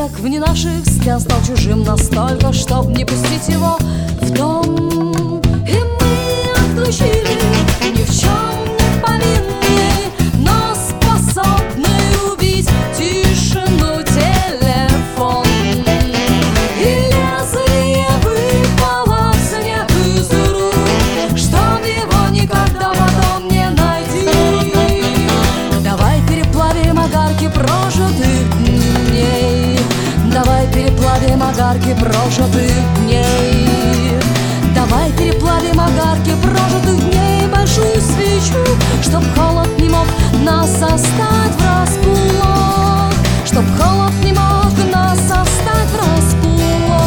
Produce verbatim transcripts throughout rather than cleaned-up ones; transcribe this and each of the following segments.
Век вне наших стен стал чужим настолько, чтоб не пустить его в дом. И мы отключили ни в чем не повинный, но способный убить тишину телефон. И лезвие выпало в снег из рук, чтоб его никогда потом не найти. Давай переплавим огарки прожитых дней, давай переплавим огарки прожитых дней. Давай переплавим огарки прожитых дней, большую свечу, чтоб холод не мог нас застать врасплох, чтоб холод не мог нас застать врасплох.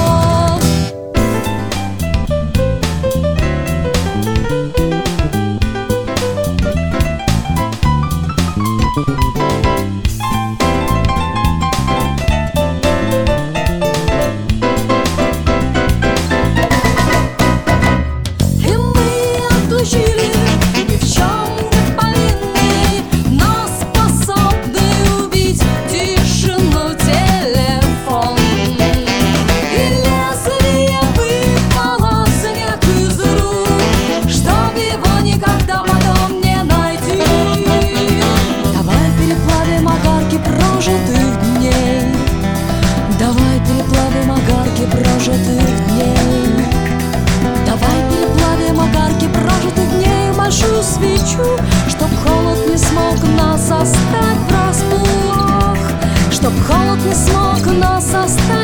Ни в чем не повинный, но способный убить тишину телефон. И лезвие выпало в снег из рук, чтоб его никогда потом не найти. Давай переплавим огарки прожитых дней, давай переплавим огарки прожитых дней. Давай переплавим огарки прожитых дней, большую свечу, чтоб холод не смог нас застать врасплох, чтоб холод не смог нас застать.